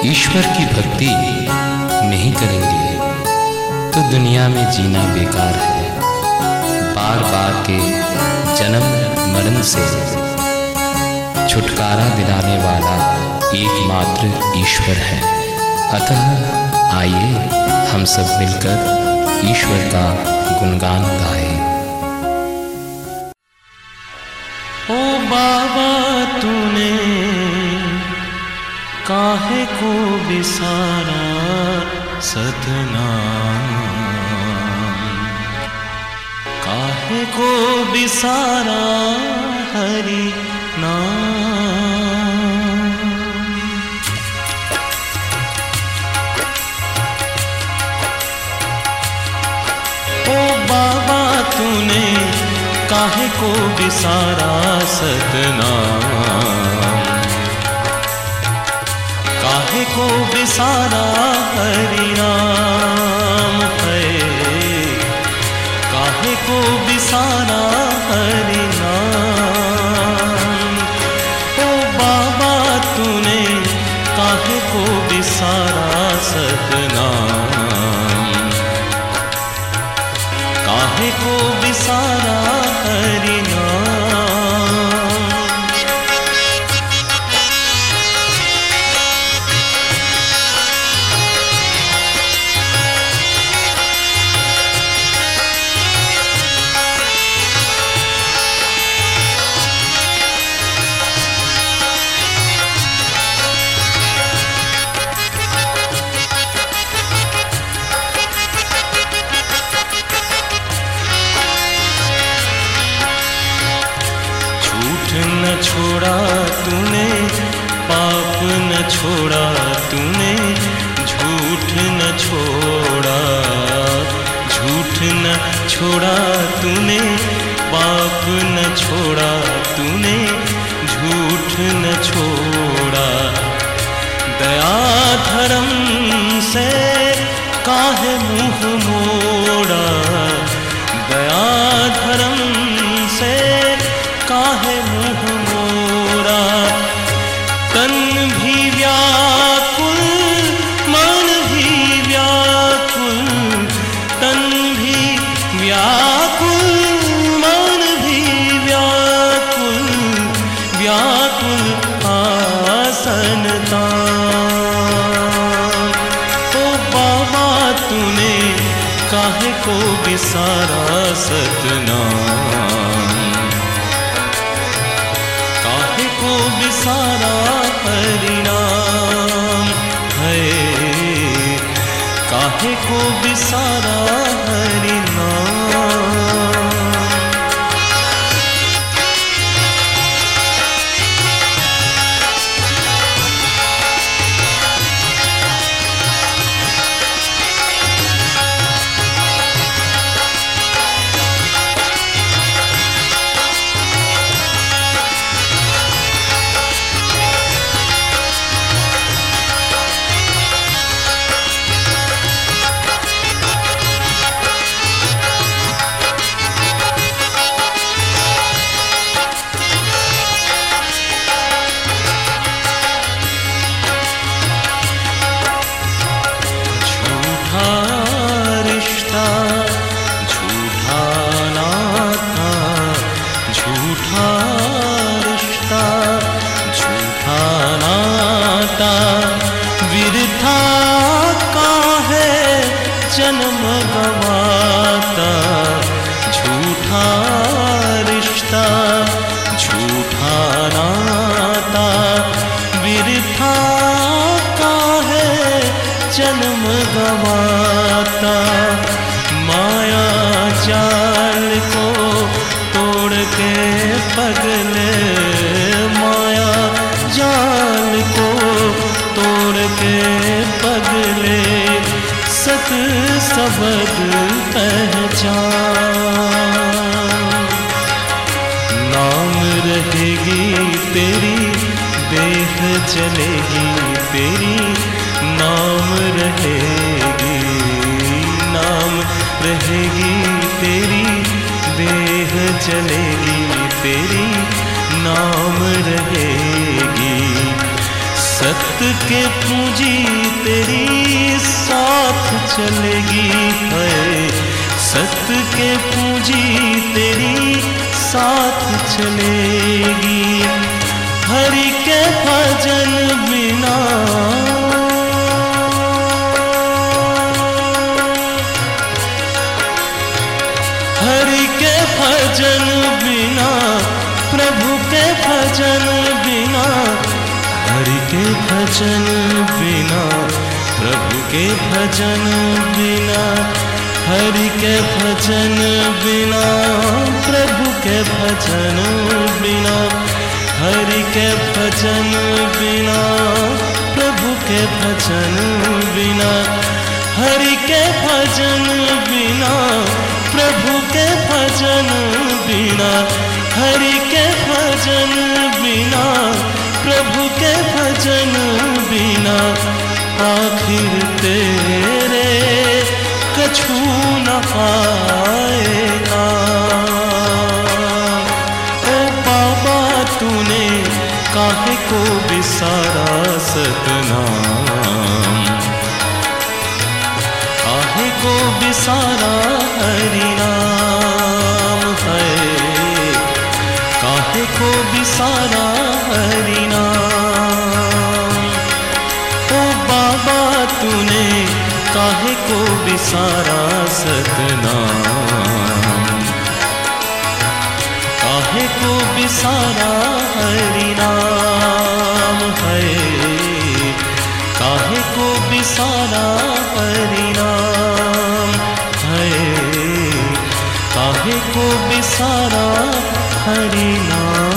ईश्वर की भक्ति नहीं करेंगे तो दुनिया में जीना बेकार है। बार बार के जन्म मरण से छुटकारा दिलाने वाला एकमात्र ईश्वर है। अतः आइए हम सब मिलकर ईश्वर का गुणगान गाएं। ओ बाबा तूने काहे को बिसारा सतनाम, काहे को बिसारा हरि नाम। ओ बाबा तूने काहे को बिसारा सतनाम, काहे को बिसारा हरि नाम है, काहे को बिसारा हरि नाम। ओ बाबा तूने काहे को बिसारा सतनाम, काहे को बिसारा हरि नाम। न छोड़ा तूने पाप न छोड़ा तूने, झूठ न छोड़ा, झूठ न छोड़ा तूने, पाप न छोड़ा तूने, झूठ न छोड़ा। दया धर्म से काहे मुँह मोड़ा, दया धर्म से काहे मुँह मोड़ा। तन भी व्याकुल मन भी व्याकुल, तन भी व्याकुल मन भी व्याकुल, व्याकुल आसन तान। ओ बाबा तूने काहे को बिसारा सतनाम, काहे को बिसारा हरि नाम है, काहे को बिसारा हरि नाम। विरथा काहे जन्म गवाता, झूठा रिश्ता झूठा नाता। विरथा काहे जन्म गवाता, माया जाल को तोड़ के पगले, माया जाल को तोड़ के पगले। सत सबद पहचान, नाम रहेगी तेरी देह चलेगी तेरी, नाम रहेगी, नाम रहेगी तेरी देह चलेगी तेरी, नाम रहेगी। सत्य सत्य के पूंजी तेरी साथ चलेगी है, सत्य के पूंजी तेरी साथ चलेगी। हरि के भजन बिना, हरि के भजन बिना, प्रभु के भजन बिना, हरि के भजन बिना, प्रभु के भजन बिना, हरि के भजन बिना, प्रभु के भजन बिना, हरि के भजन बिना, प्रभु के भजन बिना, हरि के भजन बिना, प्रभु के भजन बिना, हरि के भजन बिना, प्रभु के भजन बिना, आखिर तेरे कछु न पाएगा। ओ बाबा तूने काहे को बिसारा सतनाम, काहे को बिसारा हरि नाम है, काहे को बिसारा हरि नाम। ओ बाबा तूने काहे को बिसारा सतनाम, काहे को बिसारा हरि नाम है, काहे को बिसारा हरि नाम है, काहे को बिसारा हरि नाम।